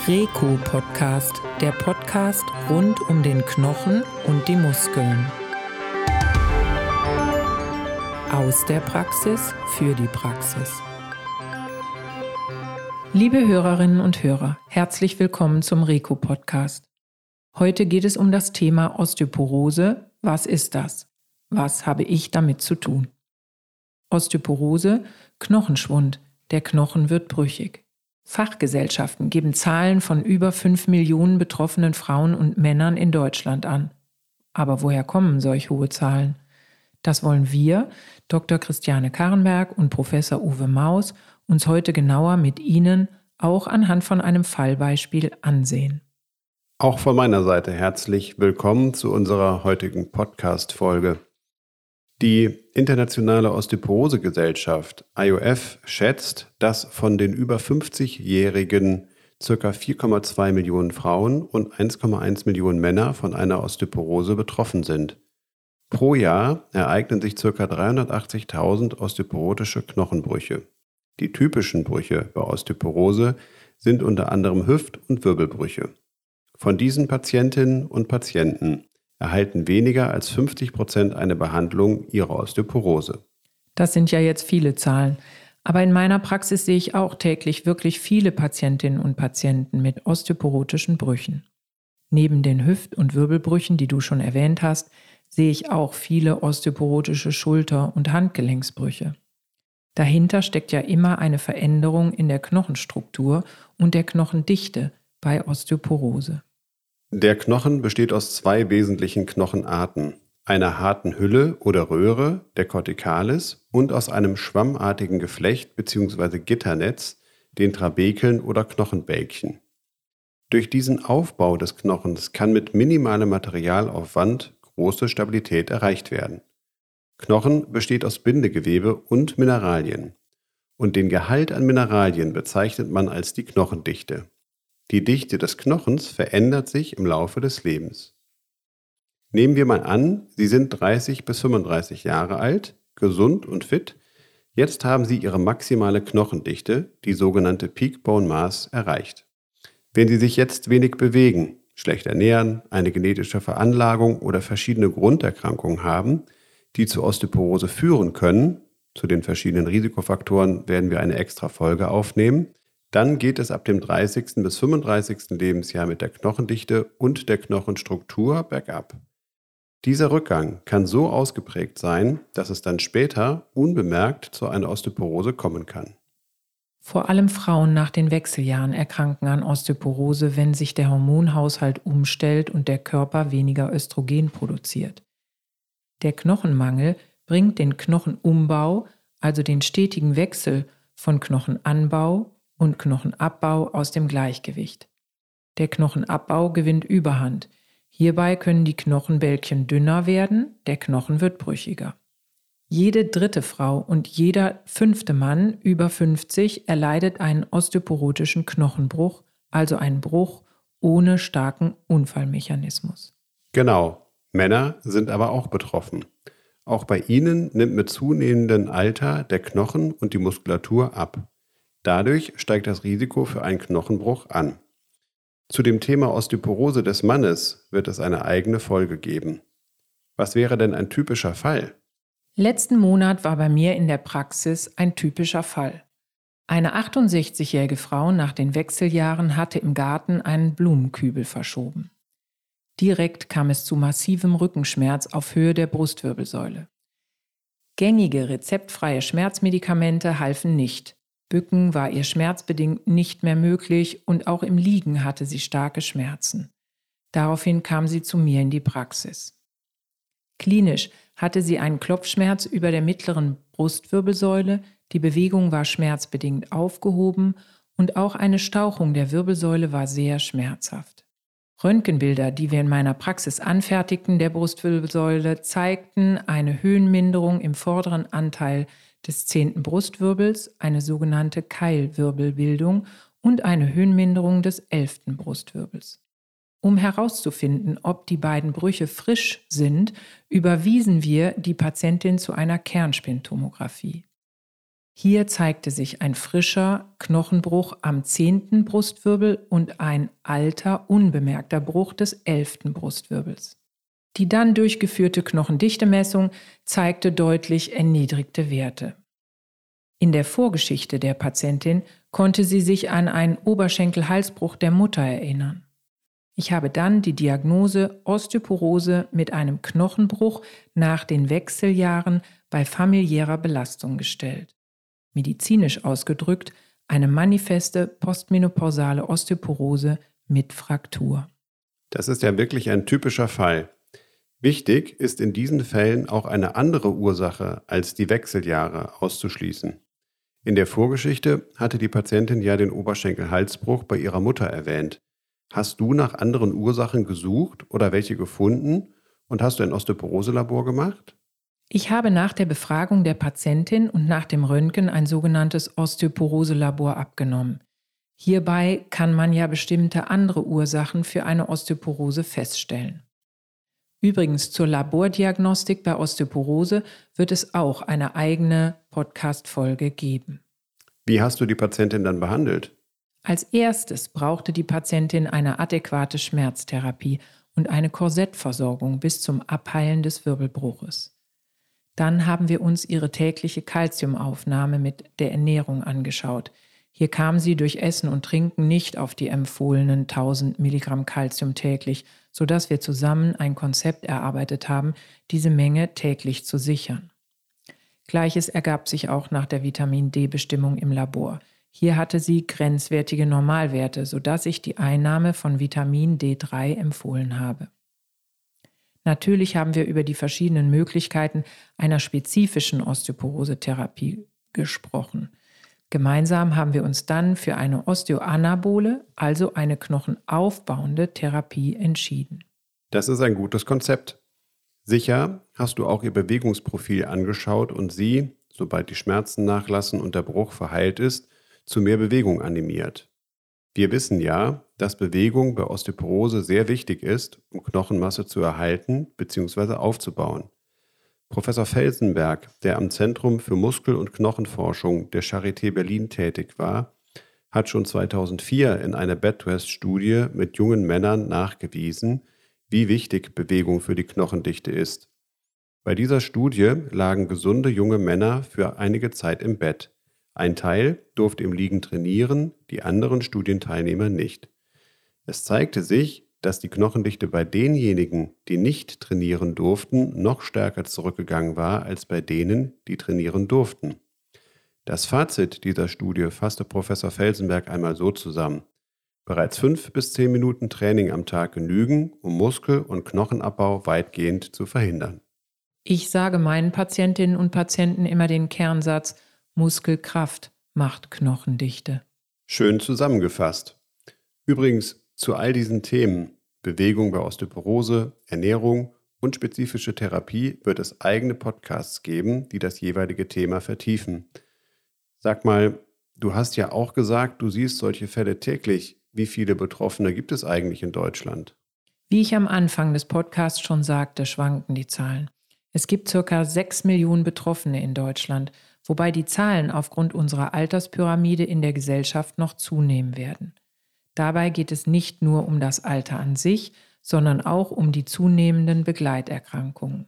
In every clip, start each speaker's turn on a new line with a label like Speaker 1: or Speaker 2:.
Speaker 1: Reco-Podcast, der Podcast rund um den Knochen und die Muskeln. Aus der Praxis für die Praxis. Liebe Hörerinnen und Hörer, herzlich willkommen zum Reco-Podcast. Heute geht es um das Thema Osteoporose. Was ist das? Was habe ich damit zu tun? Osteoporose, Knochenschwund. Der Knochen wird brüchig. Fachgesellschaften geben Zahlen von über 5 Millionen betroffenen Frauen und Männern in Deutschland an. Aber woher kommen solch hohe Zahlen? Das wollen wir, Dr. Christiane Karrenberg und Professor Uwe Maus, uns heute genauer mit Ihnen auch anhand von einem Fallbeispiel ansehen.
Speaker 2: Auch von meiner Seite herzlich willkommen zu unserer heutigen Podcast-Folge. Die Internationale Osteoporose-Gesellschaft IOF schätzt, dass von den über 50-Jährigen ca. 4,2 Millionen Frauen und 1,1 Millionen Männer von einer Osteoporose betroffen sind. Pro Jahr ereignen sich ca. 380.000 osteoporotische Knochenbrüche. Die typischen Brüche bei Osteoporose sind unter anderem Hüft- und Wirbelbrüche. Von diesen Patientinnen und Patienten erhalten weniger als 50% eine Behandlung ihrer Osteoporose.
Speaker 1: Das sind ja jetzt viele Zahlen. Aber in meiner Praxis sehe ich auch täglich wirklich viele Patientinnen und Patienten mit osteoporotischen Brüchen. Neben den Hüft- und Wirbelbrüchen, die du schon erwähnt hast, sehe ich auch viele osteoporotische Schulter- und Handgelenksbrüche. Dahinter steckt ja immer eine Veränderung in der Knochenstruktur und der Knochendichte bei Osteoporose.
Speaker 2: Der Knochen besteht aus zwei wesentlichen Knochenarten, einer harten Hülle oder Röhre, der Corticalis, und aus einem schwammartigen Geflecht bzw. Gitternetz, den Trabekeln oder Knochenbälkchen. Durch diesen Aufbau des Knochens kann mit minimalem Materialaufwand große Stabilität erreicht werden. Knochen besteht aus Bindegewebe und Mineralien. Und den Gehalt an Mineralien bezeichnet man als die Knochendichte. Die Dichte des Knochens verändert sich im Laufe des Lebens. Nehmen wir mal an, Sie sind 30 bis 35 Jahre alt, gesund und fit. Jetzt haben Sie Ihre maximale Knochendichte, die sogenannte Peak Bone Mass, erreicht. Wenn Sie sich jetzt wenig bewegen, schlecht ernähren, eine genetische Veranlagung oder verschiedene Grunderkrankungen haben, die zu Osteoporose führen können, zu den verschiedenen Risikofaktoren werden wir eine extra Folge aufnehmen, dann geht es ab dem 30. bis 35. Lebensjahr mit der Knochendichte und der Knochenstruktur bergab. Dieser Rückgang kann so ausgeprägt sein, dass es dann später unbemerkt zu einer Osteoporose kommen kann.
Speaker 1: Vor allem Frauen nach den Wechseljahren erkranken an Osteoporose, wenn sich der Hormonhaushalt umstellt und der Körper weniger Östrogen produziert. Der Knochenmangel bringt den Knochenumbau, also den stetigen Wechsel von Knochenanbau und Knochenabbau aus dem Gleichgewicht. Der Knochenabbau gewinnt Überhand. Hierbei können die Knochenbälkchen dünner werden, der Knochen wird brüchiger. Jede dritte Frau und jeder 5. Mann über 50 erleidet einen osteoporotischen Knochenbruch, also einen Bruch ohne starken Unfallmechanismus.
Speaker 2: Genau, Männer sind aber auch betroffen. Auch bei ihnen nimmt mit zunehmendem Alter der Knochen und die Muskulatur ab. Dadurch steigt das Risiko für einen Knochenbruch an. Zu dem Thema Osteoporose des Mannes wird es eine eigene Folge geben. Was wäre denn ein typischer Fall?
Speaker 1: Letzten Monat war bei mir in der Praxis ein typischer Fall. Eine 68-jährige Frau nach den Wechseljahren hatte im Garten einen Blumenkübel verschoben. Direkt kam es zu massivem Rückenschmerz auf Höhe der Brustwirbelsäule. Gängige rezeptfreie Schmerzmedikamente halfen nicht. Bücken war ihr schmerzbedingt nicht mehr möglich und auch im Liegen hatte sie starke Schmerzen. Daraufhin kam sie zu mir in die Praxis. Klinisch hatte sie einen Klopfschmerz über der mittleren Brustwirbelsäule, die Bewegung war schmerzbedingt aufgehoben und auch eine Stauchung der Wirbelsäule war sehr schmerzhaft. Röntgenbilder, die wir in meiner Praxis anfertigten, der Brustwirbelsäule, zeigten eine Höhenminderung im vorderen Anteil des 10. Brustwirbels, eine sogenannte Keilwirbelbildung und eine Höhenminderung des 11. Brustwirbels. Um herauszufinden, ob die beiden Brüche frisch sind, überwiesen wir die Patientin zu einer Kernspintomographie. Hier zeigte sich ein frischer Knochenbruch am 10. Brustwirbel und ein alter, unbemerkter Bruch des 11. Brustwirbels. Die dann durchgeführte Knochendichtemessung zeigte deutlich erniedrigte Werte. In der Vorgeschichte der Patientin konnte sie sich an einen Oberschenkel-Halsbruch der Mutter erinnern. Ich habe dann die Diagnose Osteoporose mit einem Knochenbruch nach den Wechseljahren bei familiärer Belastung gestellt. Medizinisch ausgedrückt eine manifeste postmenopausale Osteoporose mit Fraktur.
Speaker 2: Das ist ja wirklich ein typischer Fall. Wichtig ist in diesen Fällen auch eine andere Ursache als die Wechseljahre auszuschließen. In der Vorgeschichte hatte die Patientin ja den Oberschenkel-Halsbruch bei ihrer Mutter erwähnt. Hast du nach anderen Ursachen gesucht oder welche gefunden und hast du ein Osteoporose-Labor gemacht?
Speaker 1: Ich habe nach der Befragung der Patientin und nach dem Röntgen ein sogenanntes Osteoporose-Labor abgenommen. Hierbei kann man ja bestimmte andere Ursachen für eine Osteoporose feststellen. Übrigens zur Labordiagnostik bei Osteoporose wird es auch eine eigene Podcast-Folge geben.
Speaker 2: Wie hast du die Patientin dann behandelt?
Speaker 1: Als erstes brauchte die Patientin eine adäquate Schmerztherapie und eine Korsettversorgung bis zum Abheilen des Wirbelbruches. Dann haben wir uns ihre tägliche Calciumaufnahme mit der Ernährung angeschaut. Hier kam sie durch Essen und Trinken nicht auf die empfohlenen 1000 Milligramm Calcium täglich, sodass wir zusammen ein Konzept erarbeitet haben, diese Menge täglich zu sichern. Gleiches ergab sich auch nach der Vitamin-D-Bestimmung im Labor. Hier hatte sie grenzwertige Normalwerte, sodass ich die Einnahme von Vitamin D3 empfohlen habe. Natürlich haben wir über die verschiedenen Möglichkeiten einer spezifischen Osteoporose-Therapie gesprochen. Gemeinsam haben wir uns dann für eine osteoanabole, also eine knochenaufbauende Therapie entschieden.
Speaker 2: Das ist ein gutes Konzept. Sicher hast du auch ihr Bewegungsprofil angeschaut und sie, sobald die Schmerzen nachlassen und der Bruch verheilt ist, zu mehr Bewegung animiert. Wir wissen ja, dass Bewegung bei Osteoporose sehr wichtig ist, um Knochenmasse zu erhalten bzw. aufzubauen. Professor Felsenberg, der am Zentrum für Muskel- und Knochenforschung der Charité Berlin tätig war, hat schon 2004 in einer Bedrest-Studie mit jungen Männern nachgewiesen, wie wichtig Bewegung für die Knochendichte ist. Bei dieser Studie lagen gesunde junge Männer für einige Zeit im Bett. Ein Teil durfte im Liegen trainieren, die anderen Studienteilnehmer nicht. Es zeigte sich, dass die Knochendichte bei denjenigen, die nicht trainieren durften, noch stärker zurückgegangen war als bei denen, die trainieren durften. Das Fazit dieser Studie fasste Professor Felsenberg einmal so zusammen: Bereits 5 bis 10 Minuten Training am Tag genügen, um Muskel- und Knochenabbau weitgehend zu verhindern.
Speaker 1: Ich sage meinen Patientinnen und Patienten immer den Kernsatz: Muskelkraft macht Knochendichte.
Speaker 2: Schön zusammengefasst. Übrigens, zu all diesen Themen, Bewegung bei Osteoporose, Ernährung und spezifische Therapie, wird es eigene Podcasts geben, die das jeweilige Thema vertiefen. Sag mal, du hast ja auch gesagt, du siehst solche Fälle täglich. Wie viele Betroffene gibt es eigentlich in Deutschland?
Speaker 1: Wie ich am Anfang des Podcasts schon sagte, schwanken die Zahlen. Es gibt ca. 6 Millionen Betroffene in Deutschland, wobei die Zahlen aufgrund unserer Alterspyramide in der Gesellschaft noch zunehmen werden. Dabei geht es nicht nur um das Alter an sich, sondern auch um die zunehmenden Begleiterkrankungen.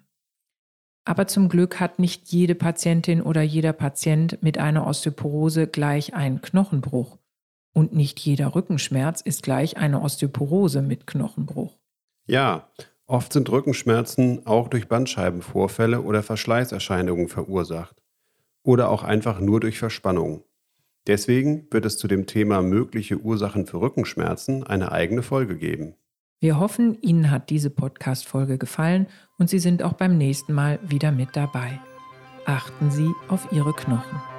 Speaker 1: Aber zum Glück hat nicht jede Patientin oder jeder Patient mit einer Osteoporose gleich einen Knochenbruch. Und nicht jeder Rückenschmerz ist gleich eine Osteoporose mit Knochenbruch.
Speaker 2: Ja, oft sind Rückenschmerzen auch durch Bandscheibenvorfälle oder Verschleißerscheinungen verursacht. Oder auch einfach nur durch Verspannung. Deswegen wird es zu dem Thema mögliche Ursachen für Rückenschmerzen eine eigene Folge geben.
Speaker 1: Wir hoffen, Ihnen hat diese Podcast-Folge gefallen und Sie sind auch beim nächsten Mal wieder mit dabei. Achten Sie auf Ihre Knochen.